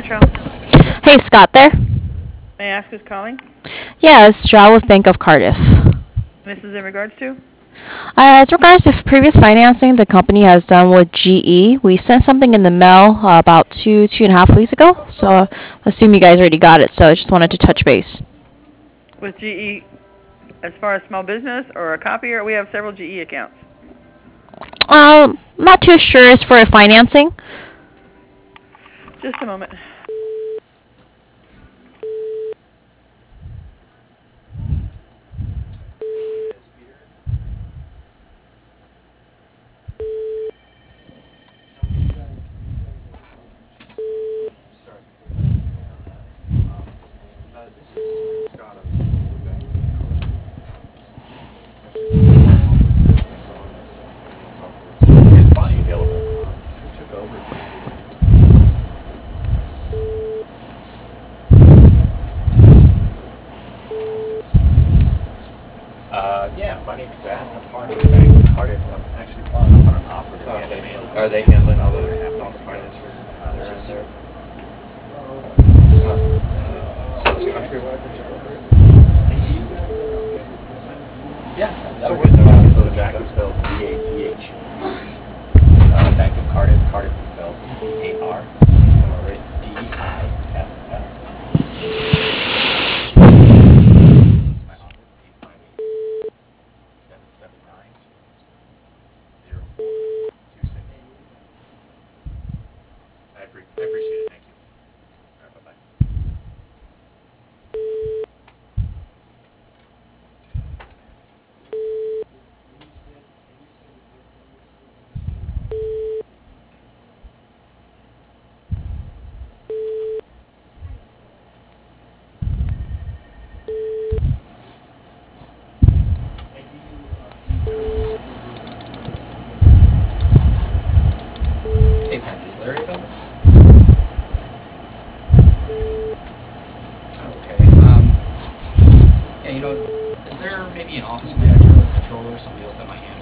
Metro. Hey, Scott there? May I ask who's calling? Yeah, it's Joao with Bank of Cardiff. This is in regards to? As regards to previous financing the company has done with GE, we sent something in the mail about 2.5 weeks ago. So I assume you guys already got it. So I just wanted to touch base. With GE, as far as small business or a copier, we have several GE accounts. Not too sure. It's for financing. Just a moment. Yeah, my name's Zach. I'm part of the Bank of Cardiff. I'm actually following up on an offer to get mail. Are they handling all the finance for around there? Yeah, that'll work. So Zach is spelled Z-A-C-H. Bank of Cardiff. Cardiff is spelled C-A-R. D-I-F-F. My office, 858-779-0426. I appreciate it. Thank you. All right, bye-bye. Hey, Pansy, is Larry available? Okay. Yeah, is there maybe an office manager or controller, somebody else that might handle